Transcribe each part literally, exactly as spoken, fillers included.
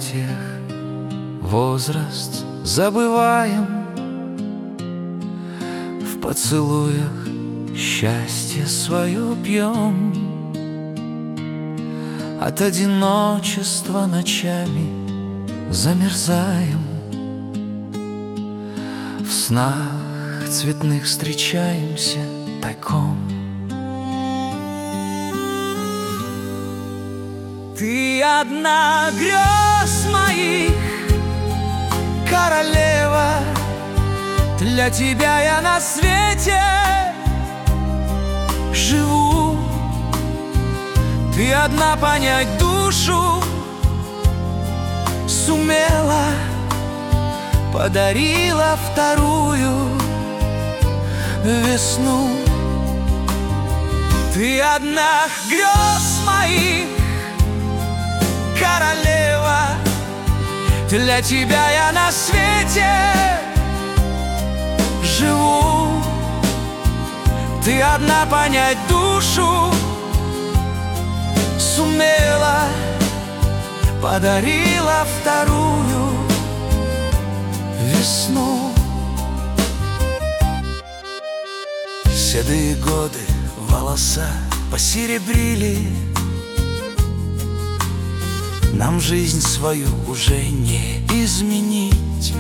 объятиях возраст забываем, в поцелуях счастье свое пьем. От одиночества ночами замерзаем, в снах цветных встречаемся тайком. Ты одна грез моих, королева, для тебя я на свете живу. Ты одна понять душу сумела, подарила вторую весну. Ты одна грез моих, королева, для тебя я на свете живу. Ты одна понять душу сумела, подарила вторую весну. Седые годы волоса посеребрили, нам жизнь свою уже не изменить,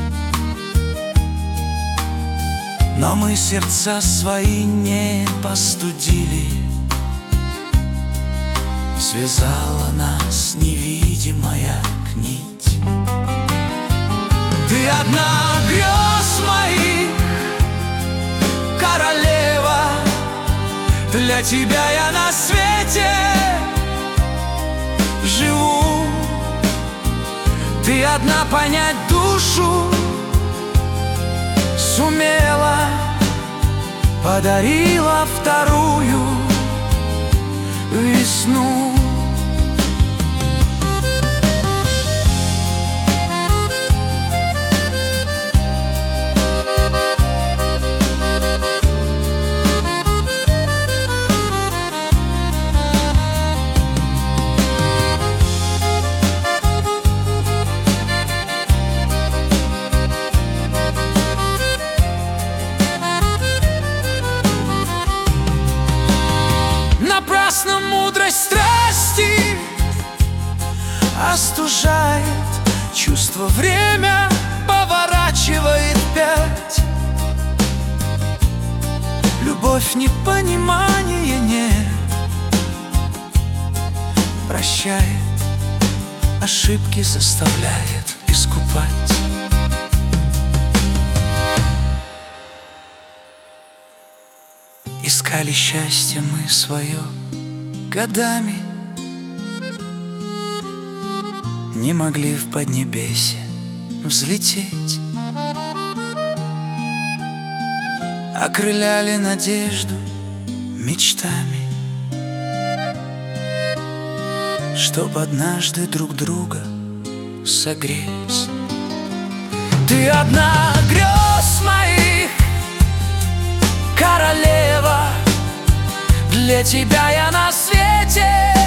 но мы сердца свои не постудили. Связала нас невидимая нить. Ты одна грез моих, королева, для тебя я на свете живу. Ты одна понять душу сумела, подарила вторую весну. Напрасно мудрость страсти остужает чувство, время поворачивает пять. Любовь непонимание не прощает, ошибки заставляет искупать. Искали счастье мы свое годами, не могли в поднебесье взлететь. Окрыляли надежду мечтами, чтоб однажды друг друга согреть. Ты одна грез моих, королева, для тебя я на свете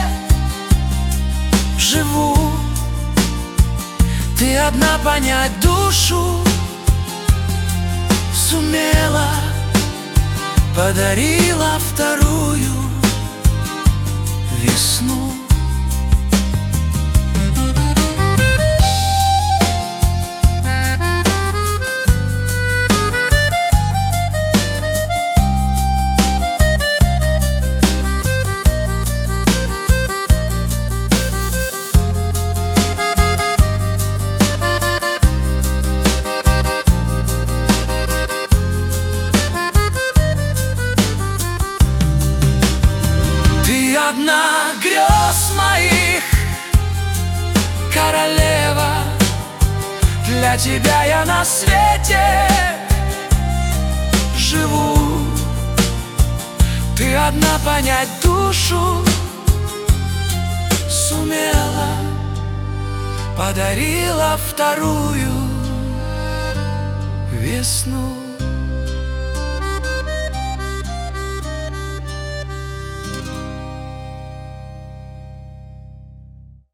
живу. Ты одна понять душу сумела, подарила вторую весну. Одна грез моих, королева, для тебя я на свете живу. Ты одна понять душу сумела, подарила вторую весну.